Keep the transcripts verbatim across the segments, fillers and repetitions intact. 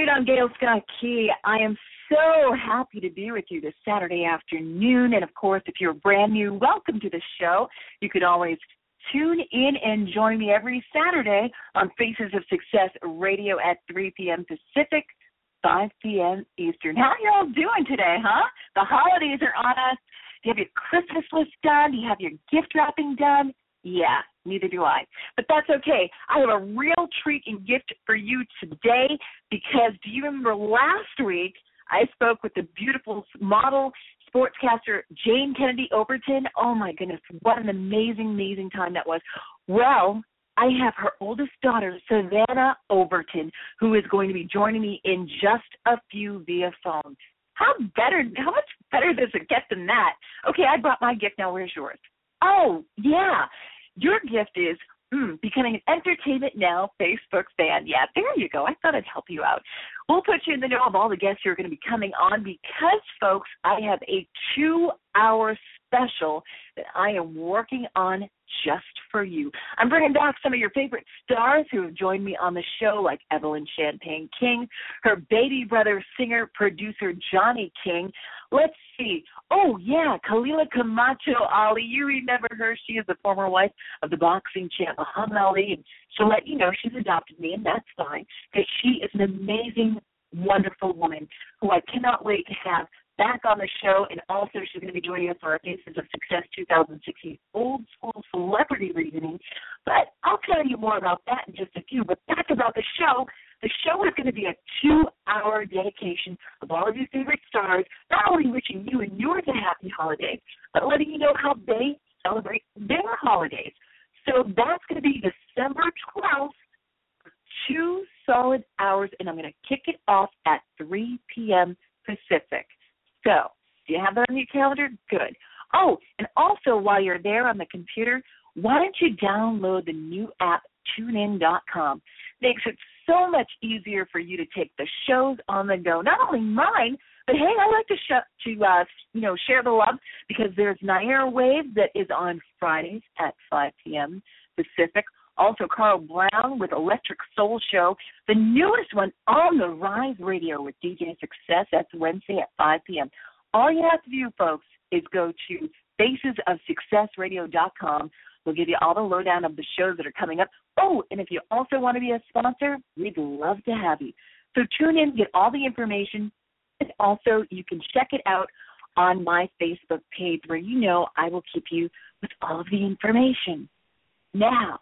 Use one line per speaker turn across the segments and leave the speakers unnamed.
I'm Gail Scott Key. I am so happy to be with you this Saturday afternoon. And, of course, if you're brand new, welcome to the show. You can always tune in and join me every Saturday on Faces of Success Radio at three p.m. Pacific, five p.m. Eastern. How are you all doing today, huh? The holidays are on us. Do you have your Christmas list done? Do you have your gift wrapping done? Yeah, neither do I. But that's okay. I have a real treat and gift for you today because do you remember last week I spoke with the beautiful model sportscaster Jane Kennedy Overton? Oh, my goodness, what an amazing, amazing time that was. Well, I have her oldest daughter, Savannah Overton, who is going to be joining me in just a few via phone. How better? How much better does it get than that? Okay, I brought my gift. Now, where's yours? Oh, yeah. Your gift is mm, becoming an Entertainment Now Facebook fan. Yeah, there you go. I thought I'd help you out. We'll put you in the know of all the guests who are going to be coming on because, folks, I have a two-hour special that I am working on just for you. I'm bringing back some of your favorite stars who have joined me on the show, like Evelyn Champagne King, her baby brother, singer, producer, Johnny King. Let's see. Oh, yeah, Kalila Camacho Ali. You remember her. She is the former wife of the boxing champ, Muhammad Ali. And she'll let you know she's adopted me, and that's fine, because she is an amazing, wonderful woman who I cannot wait to have back on the show, and also she's going to be joining us for our Faces of Success twenty sixteen Old School Celebrity Reunion. But I'll tell you more about that in just a few. But back about the show, the show is going to be a two-hour dedication of all of your favorite stars, not only wishing you and yours a happy holiday, but letting you know how they celebrate their holidays. So that's going to be December twelfth, for two solid hours, and I'm going to kick it off at three p.m. Pacific. So, do you have that on your calendar? Good. Oh, and also while you're there on the computer, why don't you download the new app, tune in dot com. Makes it so much easier for you to take the shows on the go. Not only mine, but hey, I like to sh- to uh, you know share the love because there's Naira Wave that is on Fridays at five p.m. Pacific. Also, Carl Brown with Electric Soul Show, the newest one on the Rise Radio with D J Success. That's Wednesday at five p.m. All you have to do, folks, is go to faces of success radio dot com. We'll give you all the lowdown of the shows that are coming up. Oh, and if you also want to be a sponsor, we'd love to have you. So tune in, get all the information, and also you can check it out on my Facebook page where you know I will keep you with all of the information. Now,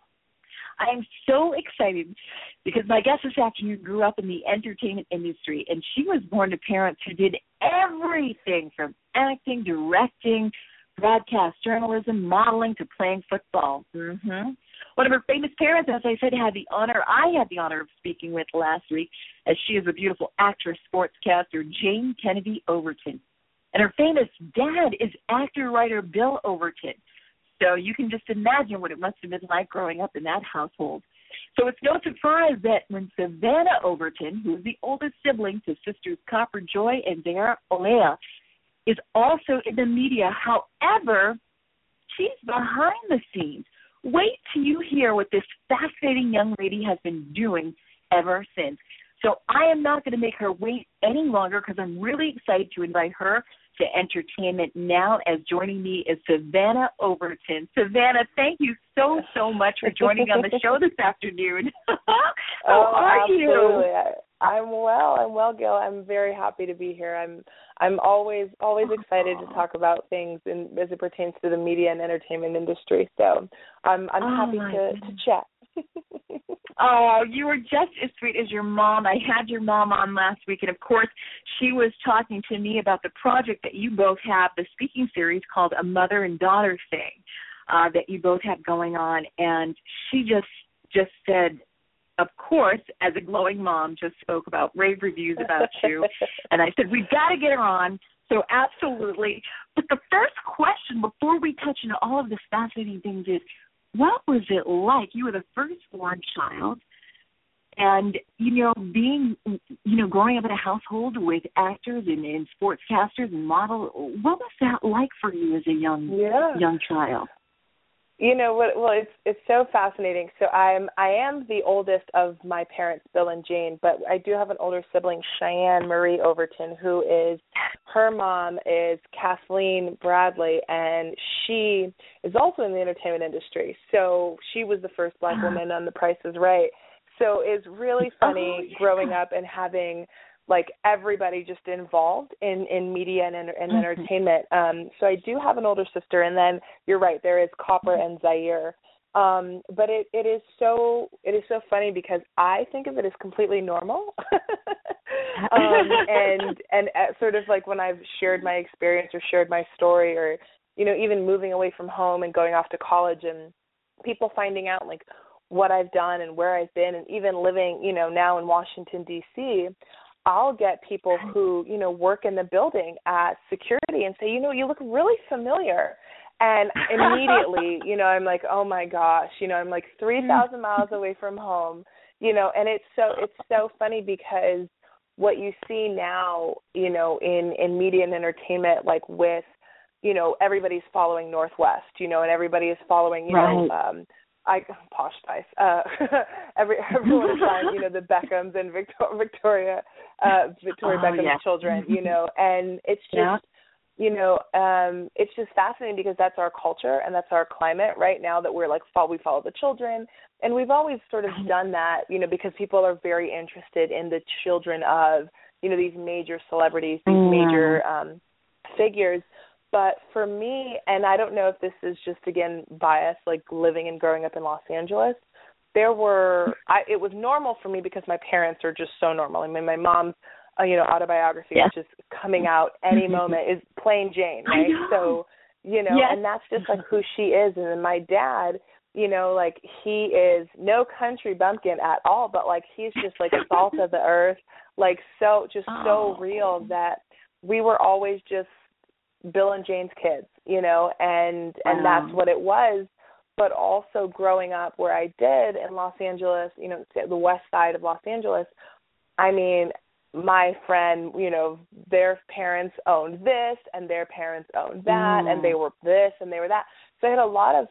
I am so excited because my guest this afternoon grew up in the entertainment industry, and she was born to parents who did everything from acting, directing, broadcast journalism, modeling, to playing football. Mm-hmm. One of her famous parents, as I said, had the honor, I had the honor of speaking with last week, as she is a beautiful actress, sportscaster, Jane Kennedy Overton. And her famous dad is actor-writer Bill Overton. So you can just imagine what it must have been like growing up in that household. So it's no surprise that when Savannah Overton, who is the oldest sibling to sisters Copper Joy and Dara Olea, is also in the media. However, she's behind the scenes. Wait till you hear what this fascinating young lady has been doing ever since. So I am not going to make her wait any longer because I'm really excited to invite her to Entertainment Now, as joining me is Savannah Overton. Savannah, thank you so, so much for joining me on the show this afternoon. How
oh,
are
absolutely.
you?
I, I'm well. I'm well, Gil. I'm very happy to be here. I'm I'm always always excited to talk about things in, as it pertains to the media and entertainment industry. So I'm I'm
oh,
happy to, to chat.
Oh, you were just as sweet as your mom. I had your mom on last week, and, of course, she was talking to me about the project that you both have, the speaking series called A Mother and Daughter Thing, uh, that you both have going on. And she just just said, of course, as a glowing mom, just spoke about rave reviews about you. And I said, we've got to get her on. So absolutely. But the first question before we touch into all of the fascinating things is, what was it like? You were the firstborn child, and, you know, being, you know, growing up in a household with actors and, and sportscasters and models, what was that like for you as a young
yeah.
young child?
You know what? Well, it's it's so fascinating. So I'm I am the oldest of my parents, Bill and Jane, but I do have an older sibling, Cheyenne Marie Overton, who is her mom is Kathleen Bradley, and she is also in the entertainment industry. So she was the first Black woman on The Price is Right. So it's really funny
oh, yeah.
growing up and having like everybody just involved in, in media and, and mm-hmm. entertainment. Um, so I do have an older sister, and then you're right, there is Copper and Zaire. Um, but it, it is so it is so funny because I think of it as completely normal. um, and and at sort of like when I've shared my experience or shared my story, or you know even moving away from home and going off to college, and people finding out like what I've done and where I've been, and even living you know now in Washington D C, I'll get people who, you know, work in the building at security and say, you know, you look really familiar. And immediately, you know, I'm like, oh my gosh, you know, I'm like three thousand miles away from home, you know, and it's so, it's so funny because what you see now, you know, in, in media and entertainment, like with, you know, everybody's following Northwest, you know, and everybody is following, you
right.
know, um, I posh spice. Uh, every everyone is trying, you know, the Beckhams and Victor, Victoria, uh, Victoria
oh,
Beckham's
yeah.
children, you know, and it's just,
yeah.
you know, um, it's just fascinating because that's our culture and that's our climate right now that we're like, follow, we follow the children, and we've always sort of done that, you know, because people are very interested in the children of, you know, these major celebrities, these mm. major um, figures. But for me, and I don't know if this is just, again, bias, like living and growing up in Los Angeles, there were, I, it was normal for me because my parents are just so normal. I mean, my mom's, uh, you know, autobiography, yeah. which is coming out any moment, is plain Jane, right? So, you know, yes. and that's just like who she is. And then my dad, you know, like he is no country bumpkin at all, but like he's just like salt of the earth, like so, just
oh.
so real that we were always just Bill and Jane's kids, you know, and and
wow.
that's what it was. But also growing up where I did in Los Angeles, you know, the west side of Los Angeles, I mean, my friend, you know, their parents owned this and their parents owned that, mm. and they were this and they were that. So I had a lot of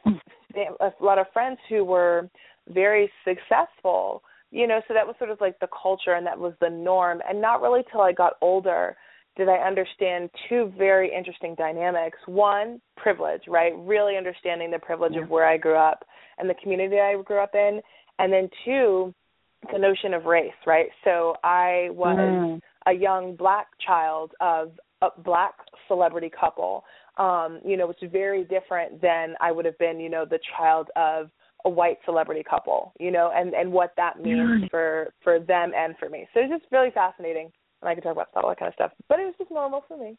a lot of friends who were very successful, you know, so that was sort of like the culture and that was the norm. And not really till I got older did I understand two very interesting dynamics. One, privilege, right? Really understanding the privilege yeah. of where I grew up and the community I grew up in. And then two, the notion of race, right? So I was mm. a young black child of a black celebrity couple, um, you know, which is very different than I would have been, you know, the child of a white celebrity couple, you know, and, and what that means yeah. for, for them and for me. So it's just really fascinating. And I could talk about all that kind of stuff, but it was just normal for me.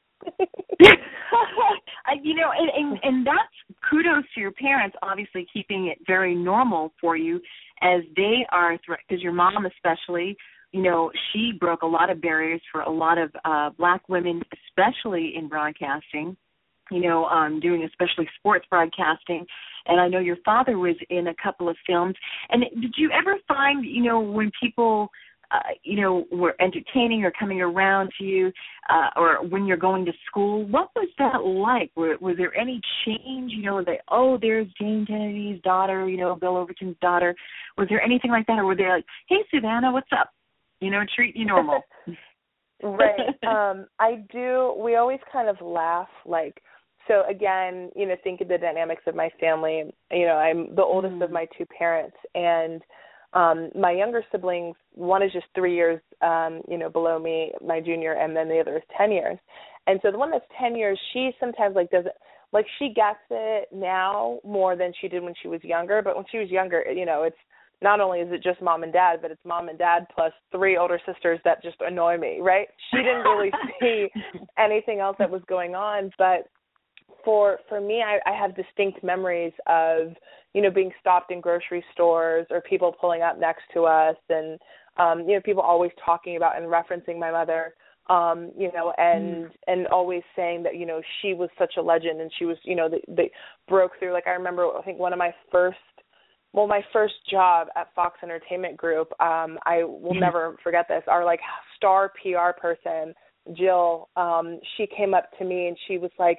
you know, and, and, and that's kudos to your parents, obviously keeping it very normal for you as they are, because your mom especially, you know, she broke a lot of barriers for a lot of uh, black women, especially in broadcasting, you know, um, doing especially sports broadcasting. And I know your father was in a couple of films. And did you ever find, you know, when people – Uh, you know, were entertaining or coming around to you, uh, or when you're going to school, what was that like? Were, was there any change, you know, that, oh, there's Jane Kennedy's daughter, you know, Bill Overton's daughter. Was there anything like that? Or were they like, hey, Savannah, what's up? You know, treat you normal.
Right. Um, I do. We always kind of laugh, like, so again, you know, think of the dynamics of my family. You know, I'm the oldest mm. of my two parents, and Um, my younger siblings, one is just three years, um, you know, below me, my junior, and then the other is ten years. And so the one that's ten years, she sometimes like doesn't, like she gets it now more than she did when she was younger. But when she was younger, you know, it's not only is it just mom and dad, but it's mom and dad plus three older sisters that just annoy me, right? She didn't really see anything else that was going on. But for for me, I, I have distinct memories of, you know, being stopped in grocery stores or people pulling up next to us and, um, you know, people always talking about and referencing my mother, um, you know, and mm. and always saying that, you know, she was such a legend and she was, you know, they, they broke through. Like I remember, I think one of my first, well, my first job at Fox Entertainment Group, um, I will mm. never forget this, our like star P R person, Jill, um, she came up to me and she was like,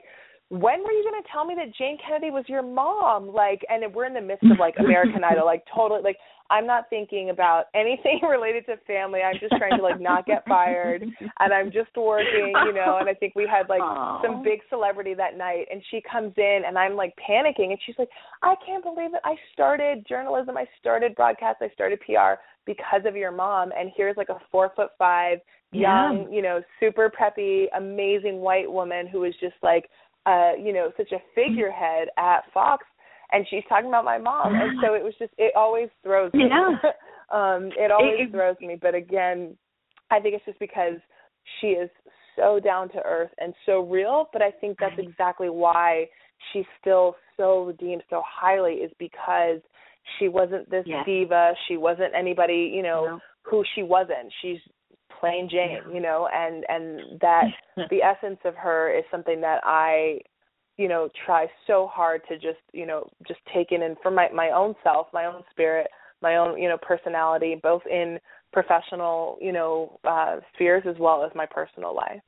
when were you going to tell me that Jane Kennedy was your mom? Like, and we're in the midst of, like, American Idol, like, totally, like, I'm not thinking about anything related to family. I'm just trying to, like, not get fired, and I'm just working, you know, and I think we had, like, Aww. some big celebrity that night, and she comes in, and I'm, like, panicking, and she's like, I can't believe it. I started journalism. I started broadcast. I started P R because of your mom, and here's, like, a four foot five, young, yeah. you know, super preppy, amazing white woman who is just, like, uh, you know, such a figurehead at Fox, and she's talking about my mom, and so it was just, it always throws me.
Yeah.
um, it always
it,
throws me, but again, I think it's just because she is so down to earth and so real, but I think that's exactly why she's still so redeemed so highly, is because she wasn't this yes. diva, she wasn't anybody, you know, no. who she wasn't. She's plain Jane, yeah. you know, and, and that the essence of her is something that I, you know, try so hard to just, you know, just take in and for my, my own self, my own spirit, my own, you know, personality, both in professional, you know, uh, spheres as well as my personal life.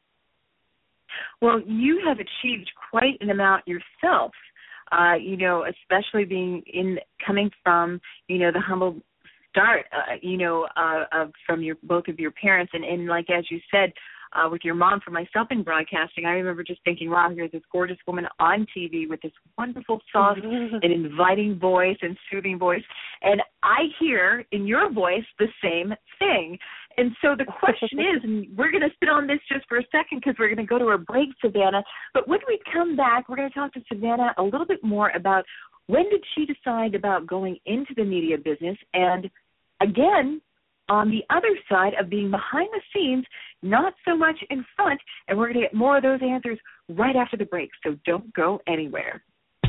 Well, you have achieved quite an amount yourself, uh, you know, especially being in, coming from, you know, the humble start, uh, you know, uh, of from your both of your parents, and, and like as you said, uh, with your mom. For myself in broadcasting, I remember just thinking, wow, here's this gorgeous woman on T V with this wonderful, soft and inviting voice and soothing voice, and I hear in your voice the same thing. And so the question is, and we're going to sit on this just for a second because we're going to go to a break, Savannah, but when we come back, we're going to talk to Savannah a little bit more about when did she decide about going into the media business, and again, on the other side of being behind the scenes, not so much in front, and we're going to get more of those answers right after the break, so don't go anywhere.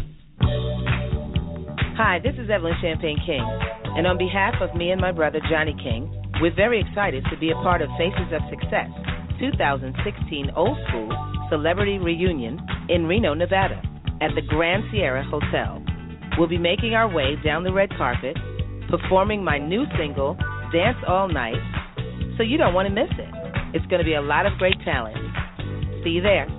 Hi, this is Evelyn Champagne King, and on behalf of me and my brother Johnny King, we're very excited to be a part of Faces of Success twenty sixteen Old School Celebrity Reunion in Reno, Nevada, at the Grand Sierra Hotel. We'll be making our way down the red carpet, performing my new single, Dance All Night, so you don't want to miss it. It's going to be a lot of great talent. See you there.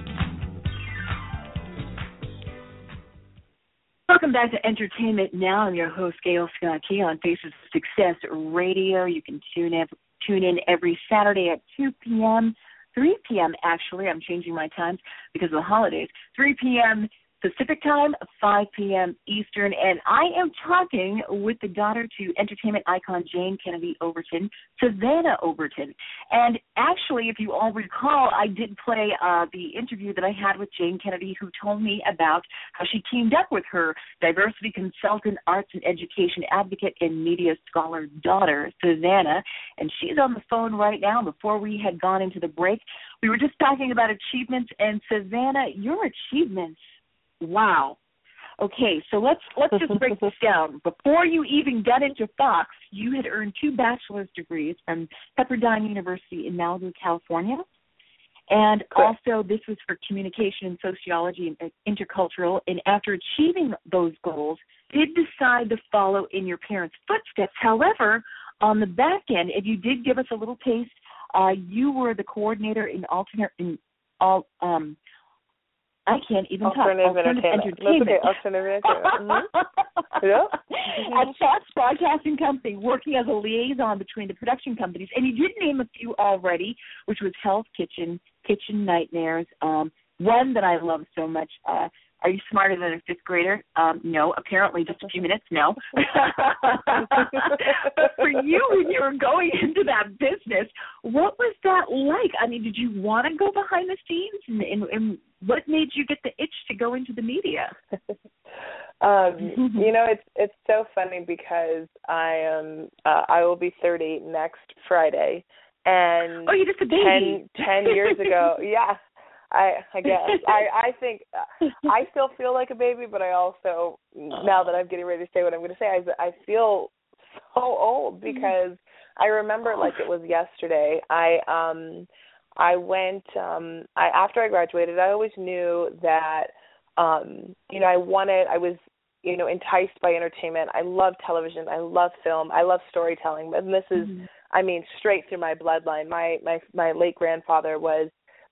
Welcome back to Entertainment Now. I'm your host, Gail Scott Key on Faces of Success Radio. You can tune in, tune in every Saturday at two p.m., three p.m. actually. I'm changing my times because of the holidays. three p.m. Pacific time, five p.m. Eastern, and I am talking with the daughter to entertainment icon Jane Kennedy Overton, Savannah Overton. And actually, if you all recall, I did play uh, the interview that I had with Jane Kennedy, who told me about how she teamed up with her diversity consultant, arts and education advocate, and media scholar daughter, Savannah, and she's on the phone right now. Before we had gone into the break, we were just talking about achievements, and Savannah, your achievements, wow. Okay, so let's let's just break this down. Before you even got into Fox, you had earned two bachelor's degrees from Pepperdine University in Malibu, California. And
Correct.
Also, this was for communication and sociology and intercultural. And after achieving those goals, did decide to follow in your parents' footsteps. However, on the back end, if you did give us a little taste, uh, you were the coordinator in alternate in all um I can't even
alternative
talk. Alternative
entertainment.
entertainment.
That's okay. Alternative entertainment. Mm-hmm. Yeah.
At Fox Broadcasting Company, working as a liaison between the production companies. And you did name a few already, which was Hell's Kitchen, Kitchen Nightmares, um, one that I love so much, uh, Are You Smarter Than a Fifth Grader? Um, no, apparently just a few minutes, no. But for you, when you were going into that business, what was that like? I mean, did you want to go behind the scenes? And, and, and what made you get the itch to go into the media?
um, you know, it's it's so funny because I am uh, I will be thirty next Friday, and
oh, you're just a baby.
ten, ten years ago, yeah. I, I guess. I, I think uh, I still feel like a baby, but I also, now that I'm getting ready to say what I'm going to say, I, I feel so old because I remember like it was yesterday. I um I went um I after I graduated, I always knew that um you know I wanted I was you know enticed by entertainment. I love television. I love film. I love storytelling. And this is mm-hmm. I mean straight through my bloodline. My my my late grandfather was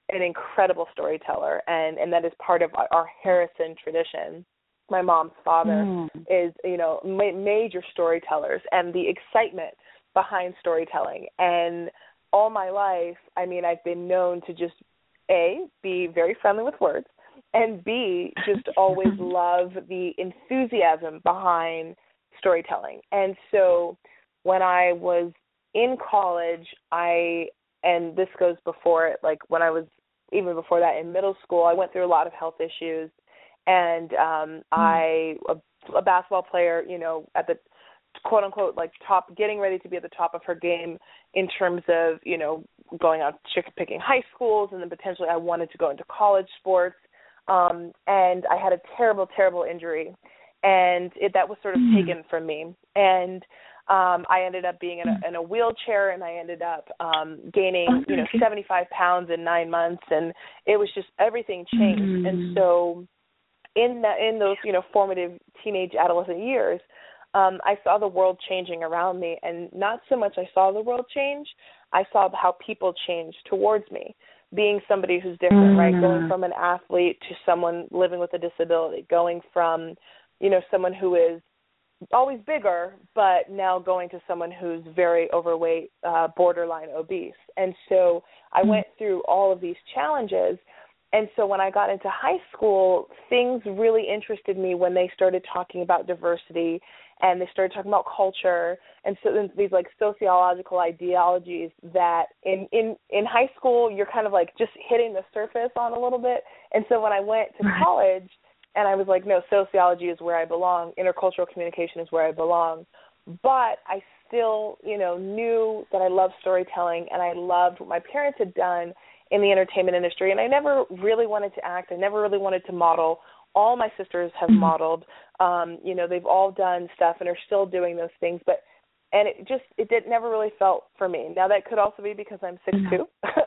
an incredible storyteller, and, and that is part of our Harrison tradition. My mom's father mm. is, you know, ma- major storytellers, and the excitement behind storytelling. And all my life, I mean, I've been known to just, A, be very friendly with words, and B, just always love the enthusiasm behind storytelling. And so when I was in college, I, and this goes before it, like when I was, even before that in middle school, I went through a lot of health issues, and um, mm. I, a, a basketball player, you know, at the quote unquote, like top, getting ready to be at the top of her game in terms of, you know, going out chicken picking high schools, and then potentially I wanted to go into college sports. Um, and I had a terrible, terrible injury, and it, that was sort of mm. taken from me. And um, I ended up being in a, in a wheelchair, and I ended up um, gaining, you know, seventy-five pounds in nine months, and it was just, everything changed. Mm. And so in that, in those, you know, formative teenage adolescent years, um, I saw the world changing around me, and not so much I saw the world change, I saw how people changed towards me. Being somebody who's different, mm. right? Going from an athlete to someone living with a disability, going from, you know, someone who is always bigger, but now going to someone who's very overweight, uh, borderline obese. And so I mm. went through all of these challenges. And so when I got into high school, things really interested me when they started talking about diversity, and they started talking about culture, and so these like sociological ideologies that in, in, in high school you're kind of like just hitting the surface on a little bit. And so when I went to college, and I was like, no, sociology is where I belong, intercultural communication is where I belong. But I still, you know, knew that I loved storytelling, and I loved what my parents had done in the entertainment industry, and I never really wanted to act. I never really wanted to model. All my sisters have mm-hmm. modeled. Um, you know, they've all done stuff and are still doing those things, but and it just it did never really felt for me. Now that could also be because I'm six two,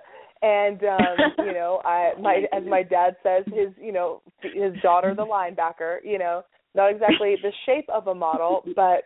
and um, you know, I my as my dad says, his you know his daughter the linebacker. You know, not exactly the shape of a model, but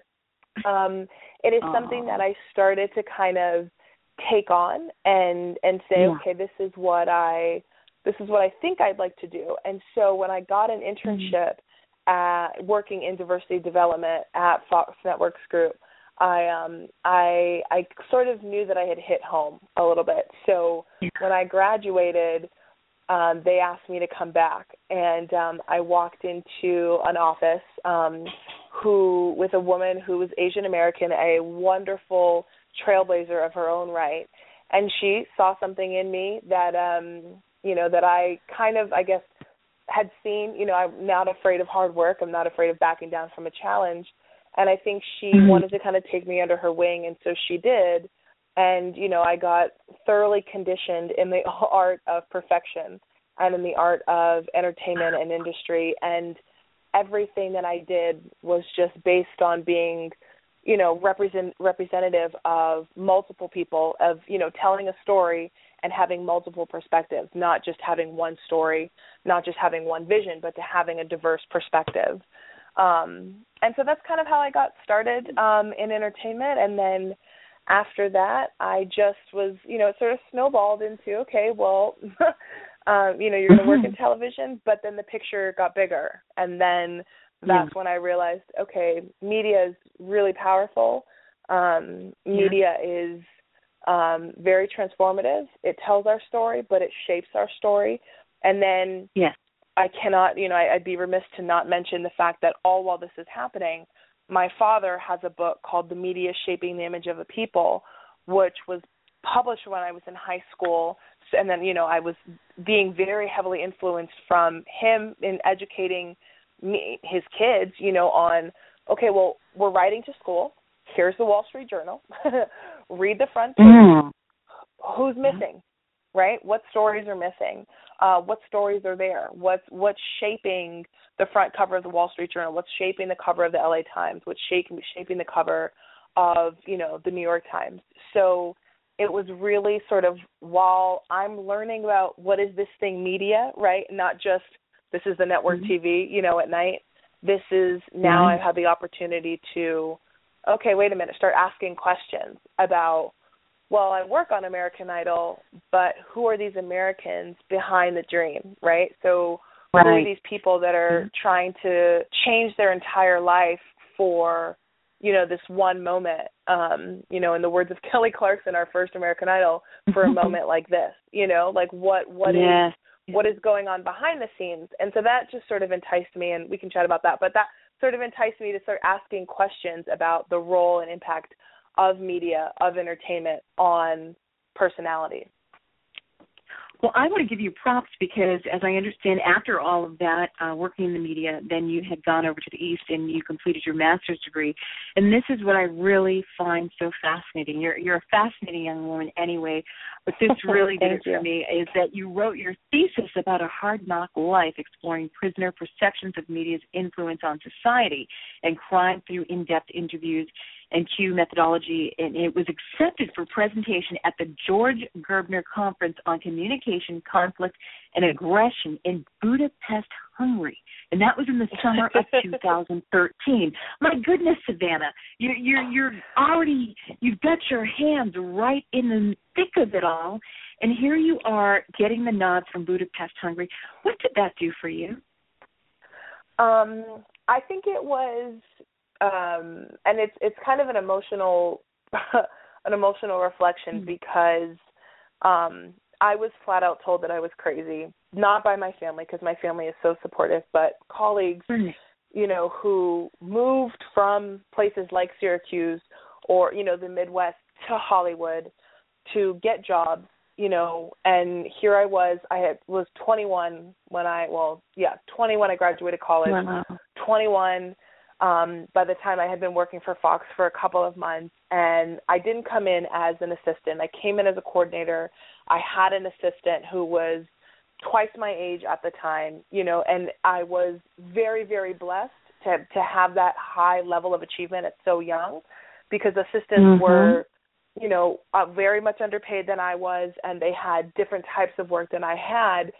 um, it is Aww. something that I started to kind of take on and and say, yeah. okay, this is what I this is what I think I'd like to do. And so when I got an internship mm-hmm. at working in diversity development at Fox Networks Group, I um I I sort of knew that I had hit home a little bit. So yeah. when I graduated, um, they asked me to come back, and um, I walked into an office um, who with a woman who was Asian American, a wonderful trailblazer of her own right, and she saw something in me that um you know that I kind of I guess had seen. You know, I'm not afraid of hard work, I'm not afraid of backing down from a challenge, and I think she mm-hmm. wanted to kind of take me under her wing, and so she did. And you know, I got thoroughly conditioned in the art of perfection and in the art of entertainment and industry, and everything that I did was just based on being, you know, represent representative of multiple people, of, you know, telling a story and having multiple perspectives, not just having one story, not just having one vision, but to having a diverse perspective. Um, and so that's kind of how I got started um, in entertainment. And then after that, I just was, you know, it sort of snowballed into, okay, well, um, you know, you're going to work in television, but then the picture got bigger. And then that's yeah. when I realized, okay, media is really powerful. Um, media yeah. is um, very transformative. It tells our story, but it shapes our story. And then yeah. I cannot, you know, I, I'd be remiss to not mention the fact that all while this is happening, my father has a book called The Media Shaping the Image of a People, which was published when I was in high school. And then, you know, I was being very heavily influenced from him in educating me, his kids, you know, on, okay, well, we're writing to school. Here's the Wall Street Journal. Read the front page. Mm. Who's missing, right? What stories are missing? Uh, what stories are there? What's what's shaping the front cover of the Wall Street Journal? What's shaping the cover of the L A Times? What's shaping shaping the cover of, you know, the New York Times? So it was really sort of, while I'm learning about what is this thing, media, right? Not just this is the network mm-hmm. T V, you know, at night. This is now mm-hmm. I have the opportunity to, okay, wait a minute, start asking questions about well, I work on American Idol, but who are these Americans behind the dream, right? So
right.
who are these people that are mm-hmm. trying to change their entire life for, you know, this one moment, um, you know, in the words of Kelly Clarkson, our first American Idol, for a moment like this, you know, like what, what
yes.
is, what is going on behind the scenes. And so that just sort of enticed me, and we can chat about that, but that sort of enticed me to start asking questions about the role and impact of media, of entertainment on personality.
Well, I want to give you props because, as I understand, after all of that, uh, working in the media, then you had gone over to the East and you completed your master's degree. And this is what I really find so fascinating. You're you're a fascinating young woman anyway, but this really did it for me, is that you wrote your thesis about a hard-knock life exploring prisoner perceptions of media's influence on society and crime through in-depth interviews and Q methodology, and it was accepted for presentation at the George Gerbner Conference on Communication, Conflict, and Aggression in Budapest, Hungary, and that was in the summer of two thousand thirteen. My goodness, Savannah, you're you're you're already you've got your hands right in the thick of it all, and here you are getting the nod from Budapest, Hungary. What did that do for you?
Um, I think it was. Um, and it's it's kind of an emotional an emotional reflection mm-hmm. because um, I was flat out told that I was crazy, not by my family because my family is so supportive, but colleagues, mm-hmm. you know, who moved from places like Syracuse or, you know, the Midwest to Hollywood to get jobs, you know, and here I was, I had, was twenty-one when I, well, yeah, twenty when I graduated college, wow. twenty-one Um, by the time I had been working for Fox for a couple of months, and I didn't come in as an assistant. I came in as a coordinator. I had an assistant who was twice my age at the time, you know, and I was very, very blessed to to have that high level of achievement at so young, because assistants mm-hmm. were, you know, uh, very much underpaid than I was, and they had different types of work than I had,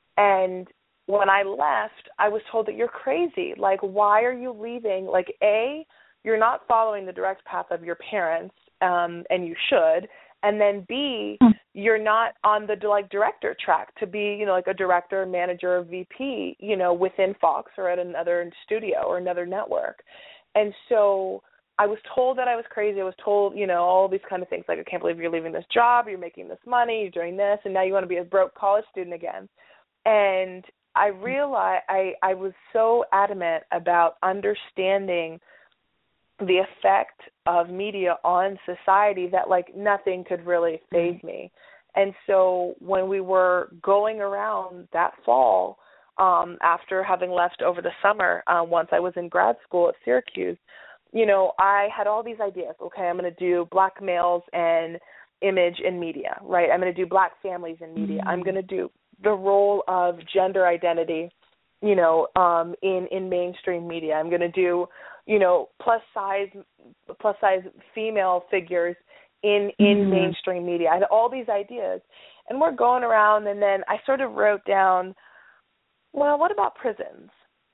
and when I left, I was told that you're crazy. Like, why are you leaving? Like, A, you're not following the direct path of your parents, um, and you should. And then B, you're not on the like director track to be, you know, like a director, manager, V P, you know, within Fox or at another studio or another network. And so I was told that I was crazy. I was told, you know, all these kind of things like, I can't believe you're leaving this job. You're making this money. You're doing this. And now you want to be a broke college student again. And I realized I, I was so adamant about understanding the effect of media on society that, like, nothing could really faze me. And so when we were going around that fall, um, after having left over the summer, uh, once I was in grad school at Syracuse, you know, I had all these ideas. Okay, I'm going to do black males and image in media, right? I'm going to do black families in media. Mm-hmm. I'm going to do the role of gender identity, you know, um, in, in mainstream media. I'm going to do, you know, plus size, plus size female figures in, in mm-hmm. mainstream media. I had all these ideas, and we're going around, and then I sort of wrote down, well, what about prisons?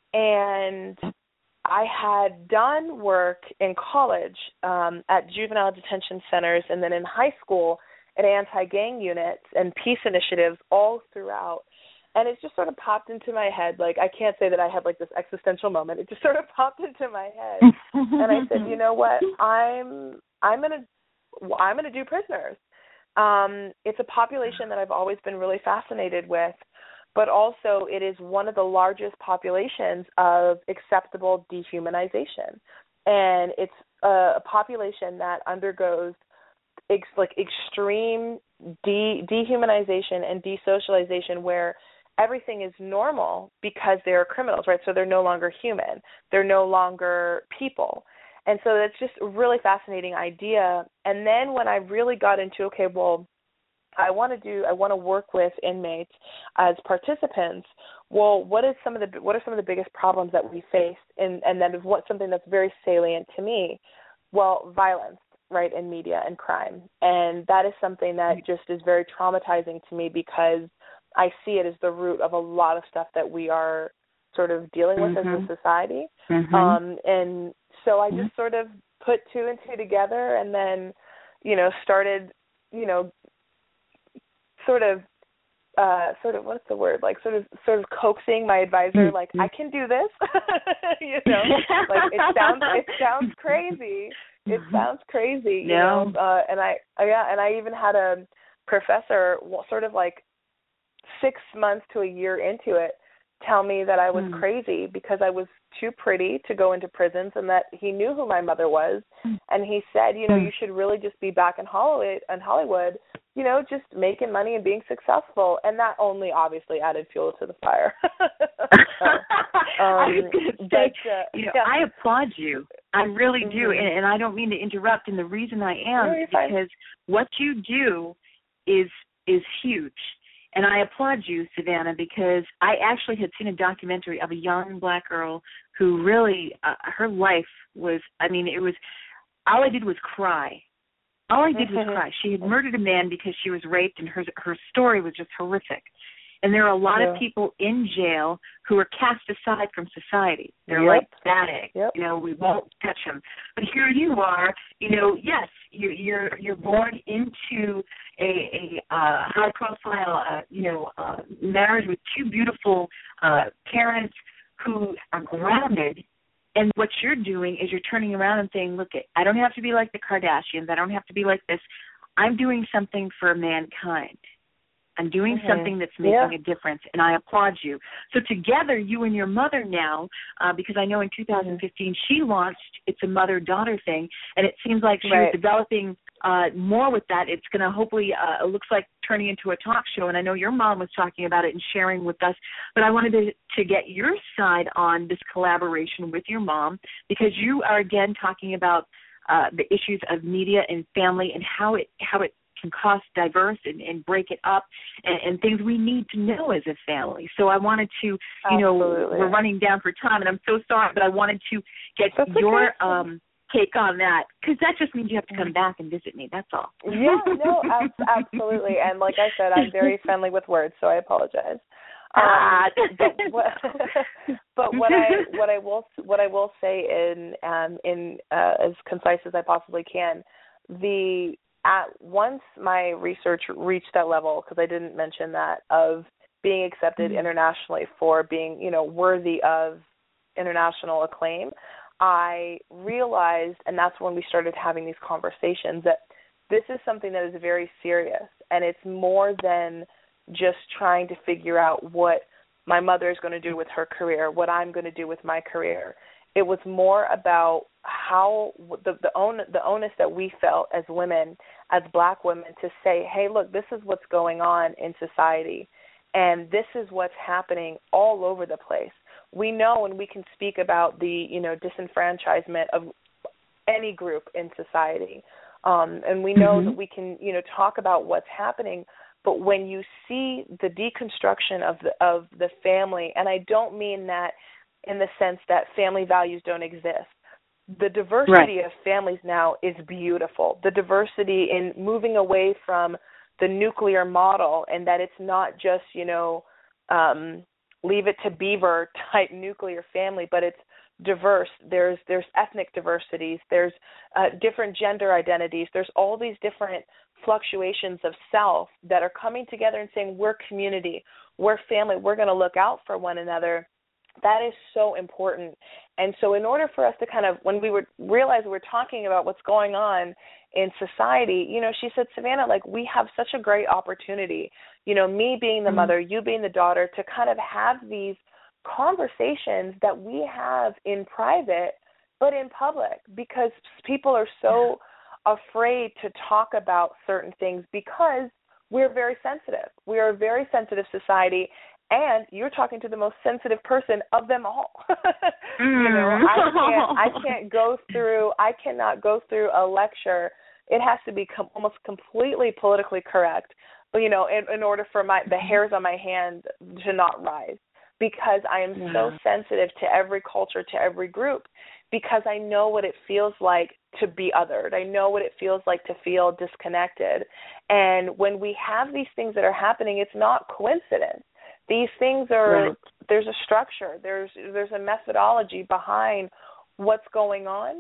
And I had done work in college um, at juvenile detention centers, and then in high school at anti-gang units and peace initiatives all throughout. And it just sort of popped into my head. Like, I can't say that I had like this existential moment. It just sort of popped into my head. And I said, you know what? I'm I'm gonna I'm gonna do prisoners. Um, it's a population that I've always been really fascinated with, but also it is one of the largest populations of acceptable dehumanization. And it's a, a population that undergoes Ex, like extreme de- dehumanization and desocialization, where everything is normal because they're criminals, right? So they're no longer human. They're no longer people. And so that's just a really fascinating idea. And then when I really got into, okay, well, I want to do, I want to work with inmates as participants. Well, what is some of the, what are some of the biggest problems that we face? And, and that is what something that's very salient to me. Well, violence. Right, in media and crime. And that is something that just is very traumatizing to me, because I see it as the root of a lot of stuff that we are sort of dealing with mm-hmm. as a society. Mm-hmm. Um, and so I just mm-hmm. sort of put two and two together, and then, you know, started, you know, sort of, uh, sort of, what's the word? Like sort of, sort of coaxing my advisor, like, I can do this, you know, like it sounds, it sounds crazy. It sounds crazy, you
no.
know, uh, and I, uh, yeah, and I even had a professor sort of like six months to a year into it tell me that I was mm. crazy because I was too pretty to go into prisons, and that he knew who my mother was. Mm. And he said, you know, mm. you should really just be back in Hollywood, in Hollywood, you know, just making money and being successful. And that only obviously added fuel to the fire. so, um,
I was gonna say,
but, uh,
you know,
yeah.
I applaud you. I really do.
Mm-hmm.
And, and I don't mean to interrupt. And the reason I am
no,
is because
fine.
what you do is is huge. And I applaud you, Savannah, because I actually had seen a documentary of a young black girl who really, uh, her life was, I mean, it was, all I did was cry. All I did was cry. She had murdered a man because she was raped, and her her story was just horrific. And there are a lot yeah. of people in jail who are cast aside from society. They're
yep.
like static.
Yep.
You know, we won't touch them. But here you are. You know, yes, you're you're, you're born into a, a uh, high-profile, uh, you know, uh, marriage with two beautiful uh, parents who are grounded. And what you're doing is you're turning around and saying, look, I don't have to be like the Kardashians. I don't have to be like this. I'm doing something for mankind. I'm doing mm-hmm. something that's making
yeah.
a difference, and I applaud you. So together, you and your mother now, uh, because I know in two thousand fifteen she launched It's a Mother-Daughter thing, and it seems like she's
right.
developing uh, more with that. It's going to hopefully, uh, it looks like turning into a talk show, and I know your mom was talking about it and sharing with us, but I wanted to, to get your side on this collaboration with your mom, because you are, again, talking about uh, the issues of media and family and how it how it can cost diverse and, and break it up and, and things we need to know as a family. So I wanted to, you
Absolutely.
know, we're running down for time, and I'm so sorry, but I wanted to get
That's
your
okay.
um, take on that, because that just means you have to come back and visit me. That's all.
Yeah, no, ab- absolutely. And like I said, I'm very friendly with words, so I apologize. Um, but what, but what I what I will what I will say in um, in uh, as concise as I possibly can, the At once my research reached that level, because I didn't mention that, of being accepted mm-hmm. internationally for being, you know, worthy of international acclaim, I realized, and that's when we started having these conversations, that this is something that is very serious, and it's more than just trying to figure out what my mother is going to do with her career, what I'm going to do with my career. It was more about how the the, on, the onus that we felt as women, as black women, to say, hey, look, this is what's going on in society, and this is what's happening all over the place. We know, and we can speak about the, you know, disenfranchisement of any group in society, um, and we know mm-hmm. that we can, you know, talk about what's happening. But when you see the deconstruction of the of the family, and I don't mean that in the sense that family values don't exist. The diversity right. of families now is beautiful. The diversity in moving away from the nuclear model, and that it's not just, you know, um, leave it to beaver type nuclear family, but it's diverse. There's there's ethnic diversities. There's uh, different gender identities. There's all these different fluctuations of self that are coming together and saying, we're community, we're family, we're going to look out for one another. That is so important. And so in order for us to kind of, when we would realize we were talking about what's going on in society, you know, she said, Savannah, like, we have such a great opportunity, you know, me being the mm-hmm. mother, you being the daughter, to kind of have these conversations that we have in private, but in public, because people are so afraid to talk about certain things because we're very sensitive. We are a very sensitive society. And you're talking to the most sensitive person of them all. you know, I can't, I can't go through, I cannot go through a lecture. It has to be com- almost completely politically correct, you know, in, in order for my the hairs on my hand to not rise, because I am yeah. so sensitive to every culture, to every group, because I know what it feels like to be othered. I know what it feels like to feel disconnected. And when we have these things that are happening, it's not coincidence. These things are, right. there's a structure, there's there's a methodology behind what's going on,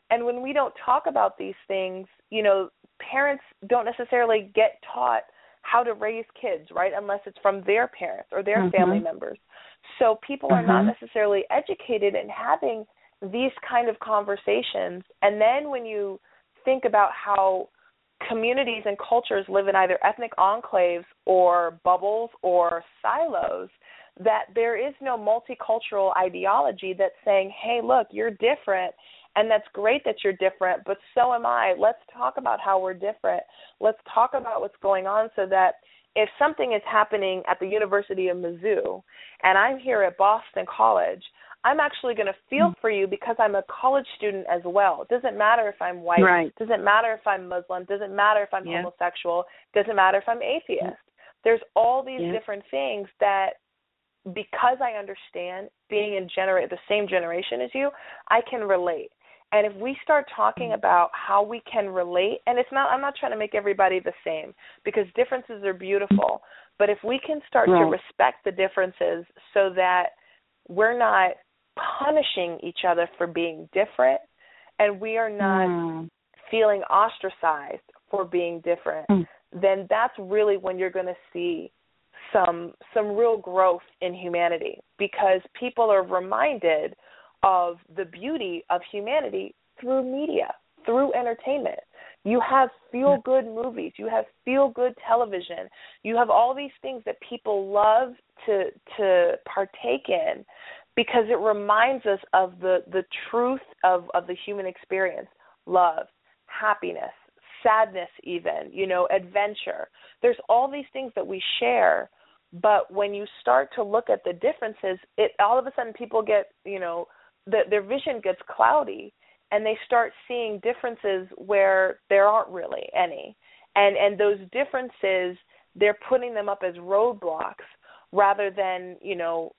And when we don't talk about these things, you know, parents don't necessarily get taught how to raise kids, right, unless it's from their parents or their mm-hmm. family members. So people mm-hmm. are not necessarily educated in having these kind of conversations. And then when you think about how communities and cultures live in either ethnic enclaves or bubbles or silos, that there is no multicultural ideology that's saying, hey, look, you're different, and that's great that you're different, but so am I. Let's talk about how we're different. Let's talk about what's going on so that if something is happening at the University of Mizzou and I'm here at Boston College, I'm actually going to feel for you because I'm a college student as well. It doesn't matter if I'm white.
Right.
It doesn't matter if I'm Muslim. It doesn't matter if I'm yeah. homosexual. It doesn't matter if I'm atheist. Yeah. There's all these yeah. different things that, because I understand being in genera- the same generation as you, I can relate. And if we start talking about how we can relate, and it's not, I'm not trying to make everybody the same, because differences are beautiful, but if we can start right. to respect the differences so that we're not punishing each other for being different, and we are not mm. feeling ostracized for being different, mm. then that's really when you're going to see some some real growth in humanity, because people are reminded of the beauty of humanity through media, through entertainment. You have feel-good movies. You have feel-good television. You have all these things that people love to to partake in because it reminds us of the, the truth of, of the human experience, love, happiness, sadness even, you know, adventure. There's all these things that we share, but when you start to look at the differences, it all of a sudden people get, you know, the, their vision gets cloudy, and they start seeing differences where there aren't really any. And and those differences, they're putting them up as roadblocks rather than, you know,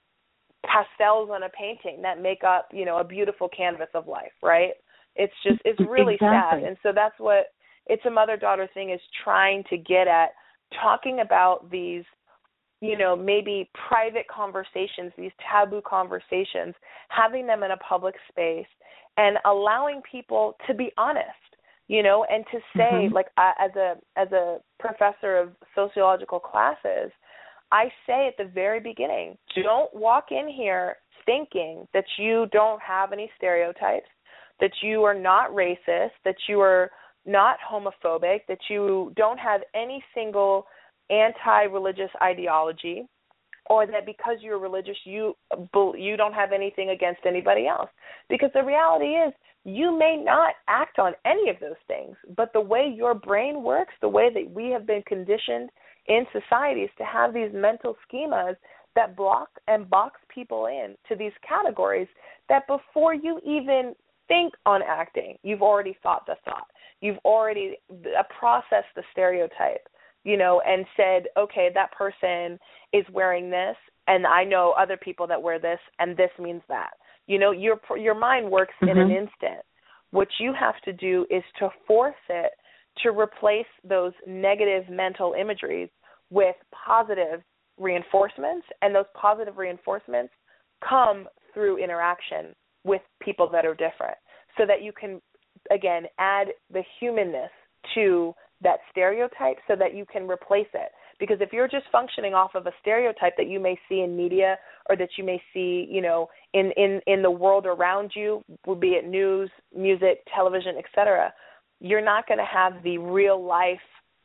pastels on a painting that make up, you know, a beautiful canvas of life, right? It's just, it's really
exactly.
sad. And so that's what It's a Mother-Daughter thing is trying to get at, talking about these, you know, maybe private conversations, these taboo conversations, having them in a public space and allowing people to be honest, you know, and to say, mm-hmm. like uh, as a as a professor of sociological classes, I say at the very beginning, don't walk in here thinking that you don't have any stereotypes, that you are not racist, that you are not homophobic, that you don't have any single anti-religious ideology, or that because you're religious, you you don't have anything against anybody else. Because the reality is, you may not act on any of those things, but the way your brain works, the way that we have been conditioned in society is to have these mental schemas that block and box people in to these categories that before you even think on acting, you've already thought the thought. You've already uh, processed the stereotype, you know, and said, okay, that person is wearing this, and I know other people that wear this, and this means that. You know, your your mind works mm-hmm. in an instant. What you have to do is to force it to replace those negative mental imageries with positive reinforcements, and those positive reinforcements come through interaction with people that are different, so that you can, again, add the humanness to that stereotype so that you can replace it. Because if you're just functioning off of a stereotype that you may see in media or that you may see, you know, in, in, in the world around you, be it news, music, television, et cetera, you're not going to have the real life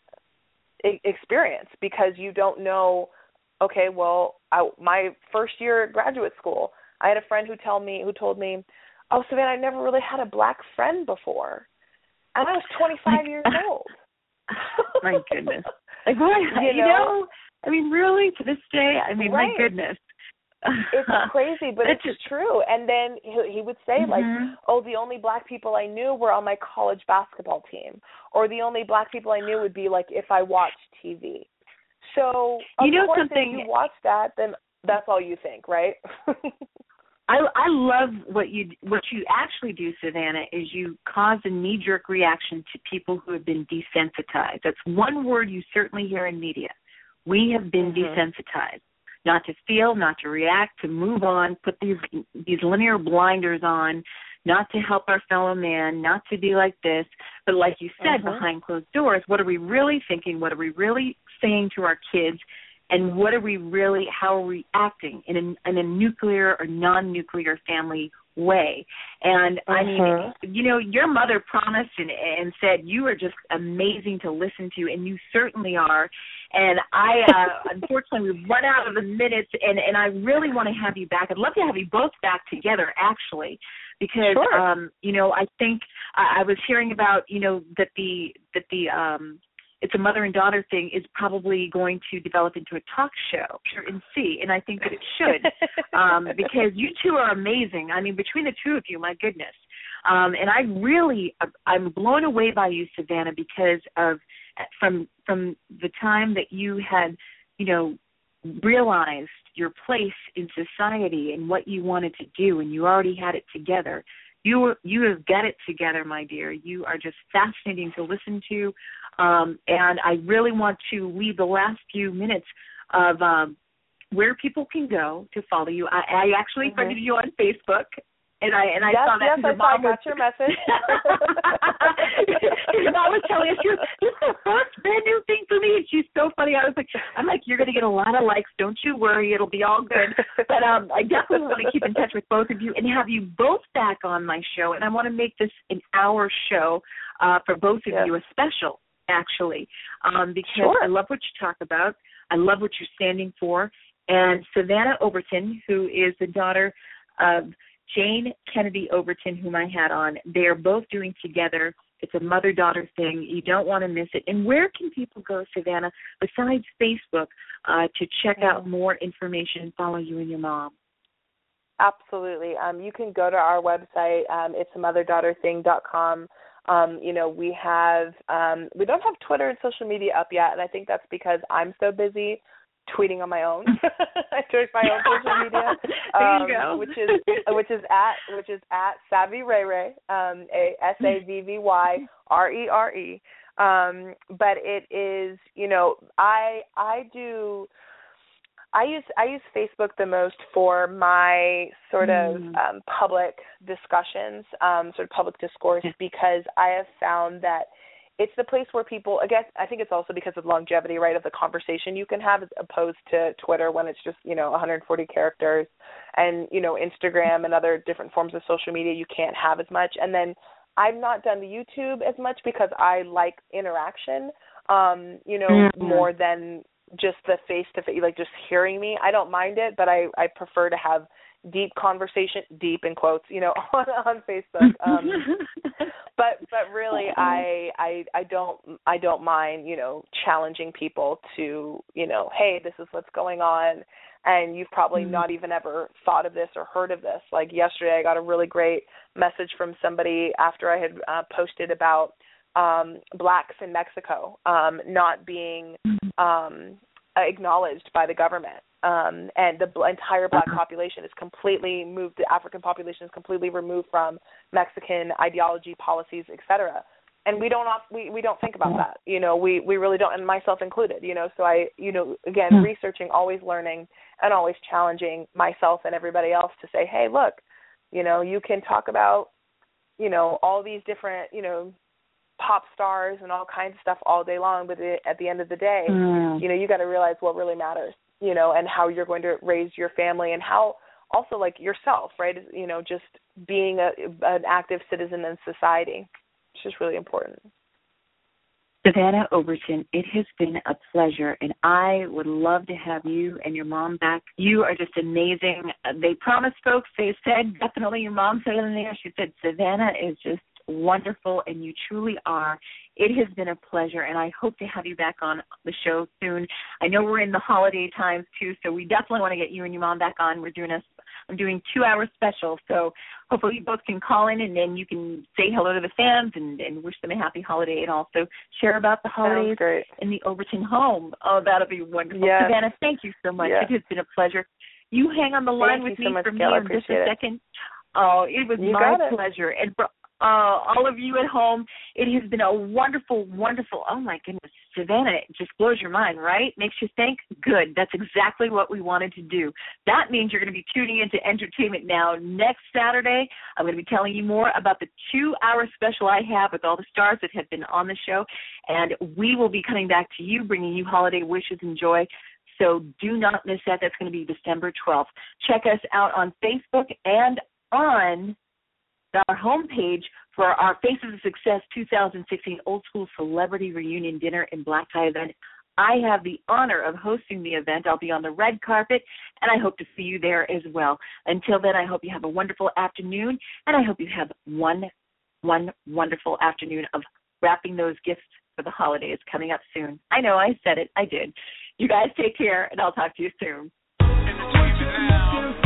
I- experience because you don't know, okay, well, I, my first year at graduate school, I had a friend who told me, who told me, oh, Savannah, I never really had a black friend before. And I was twenty-five years old.
My goodness. Like, what? You, you know? know? I mean, really, to this day, I mean, right. my goodness.
It's crazy, but it's, it's true. And then he, he would say, mm-hmm. like, oh, the only black people I knew were on my college basketball team. Or the only black people I knew would be, like, if I watched T V. So, of
you know
course,
something?
if you watch that, then that's all you think, right?
I, I love what you what you actually do, Savannah, is you cause a knee-jerk reaction to people who have been desensitized. That's one word you certainly hear in media. We have been mm-hmm. desensitized, not to feel, not to react, to move on, put these these linear blinders on not to help our fellow man, not to be like this, but like you said,
mm-hmm.
behind closed doors, what are we really thinking? What are we really saying to our kids? And what are we really, how are we acting in a, in a nuclear or non-nuclear family way? And
mm-hmm.
I mean, you know, your mother promised and, and said you are just amazing to listen to, and you certainly are. And I, uh, unfortunately, we've run out of the minutes, and, and I really want to have you back. I'd love to have you both back together, actually, because,
sure.
um, you know, I think uh, I was hearing about, you know, that the, that the, um, it's a mother and daughter thing is probably going to develop into a talk show and see, and I think that it should um, because you two are amazing. I mean, between the two of you, my goodness. Um, and I really, I'm blown away by you, Savannah, because of from from the time that you had, you know, realized your place in society and what you wanted to do, and you already had it together. You you have got it together, my dear. You are just fascinating to listen to. Um, and I really want to leave the last few minutes of um, where people can go to follow you. I, I actually mm-hmm. friended you on Facebook, and I and I
yes,
saw that.
Yes, I saw. I got your message.
Your mom was telling us, "This is the first brand new thing for me," and she's so funny. I was like, "I'm like, you're going to get a lot of likes. Don't you worry, it'll be all good." But um, I definitely want to keep in touch with both of you and have you both back on my show. And I want to make this an hour show uh, for both of yes. you, a special. Actually, um, because
sure.
I love what you talk about. I love what you're standing for. And Savannah Overton, who is the daughter of Jane Kennedy Overton, whom I had on, they are both doing together. It's a mother-daughter thing. You don't want to miss it. And where can people go, Savannah, besides Facebook, uh, to check mm-hmm. out more information and follow you and your mom?
Absolutely. Um, you can go to our website. Um, it's a mother daughter thing dot com. Um, you know, we have, um, we don't have Twitter and social media up yet, and I think that's because I'm so busy tweeting on my own. I tweet my own social media,
there
um,
you go.
which is which is at which is at Savvy Ray Ray, um, a S A V V Y R E R E. Um, but it is, you know, I I do. I use I use Facebook the most for my sort of mm. um, public discussions, um, sort of public discourse, because I have found that it's the place where people, I guess, I think it's also because of longevity, right, of the conversation you can have as opposed to Twitter when it's just, you know, one hundred forty characters, and, you know, Instagram and other different forms of social media you can't have as much. And then I've not done the YouTube as much because I like interaction, um, you know, mm-hmm. more than just the face-to-face, like just hearing me. I don't mind it, but I, I prefer to have deep conversation, deep in quotes, you know, on, on Facebook. Um, but but really, I, I I don't I don't mind, you know, challenging people to, you know, hey, this is what's going on, and you've probably mm-hmm. not even ever thought of this or heard of this. Like yesterday, I got a really great message from somebody after I had uh, posted about Um, blacks in Mexico um, not being um, acknowledged by the government, um, and the bl- entire black population is completely moved. The African population is completely removed from Mexican ideology, policies, et cetera. And we don't we, we don't think about that, you know. We, we really don't, and myself included, you know. So I, you know, again, mm. researching, always learning, and always challenging myself and everybody else to say, hey, look, you know, you can talk about, you know, all these different, you know, pop stars and all kinds of stuff all day long, but at the end of the day, mm. you know, you got to realize what really matters, you know, and how you're going to raise your family, and how also like yourself, right? You know, just being a, an active citizen in society. It's just really important.
Savannah Overton, it has been a pleasure, and I would love to have you and your mom back. You are just amazing. They promised, folks. They said, definitely, your mom said in there, she said, Savannah is just wonderful, and you truly are. It has been a pleasure, and I hope to have you back on the show soon. I know we're in the holiday times too, so we definitely want to get you and your mom back on. We're doing a, I'm doing two-hour special, so hopefully you both can call in, and then you can say hello to the fans and, and wish them a happy holiday, and also share about the holidays in the Overton home. Oh, that'll be wonderful.
Yes.
Savannah, thank you so much.
Yes.
It has been a pleasure. You hang on the line
thank
with
you
me
so much,
for me
Gail.
in just a second. Oh, it was
you
my
it.
pleasure. And for uh, all of you at home. It has been a wonderful, wonderful, oh, my goodness, Savannah, it just blows your mind, right? Makes you think? Good. That's exactly what we wanted to do. That means you're going to be tuning into Entertainment Now next Saturday. I'm going to be telling you more about the two-hour special I have with all the stars that have been on the show, and we will be coming back to you, bringing you holiday wishes and joy. So do not miss that. That's going to be December twelfth. Check us out on Facebook and on our homepage for our Faces of Success two thousand sixteen Old School Celebrity Reunion Dinner and Black Tie event. I have the honor of hosting the event. I'll be on the red carpet, and I hope to see you there as well. Until then, I hope you have a wonderful afternoon, and I hope you have one, one wonderful afternoon of wrapping those gifts for the holidays coming up soon. I know I said it. I did. You guys take care, and I'll talk to you soon.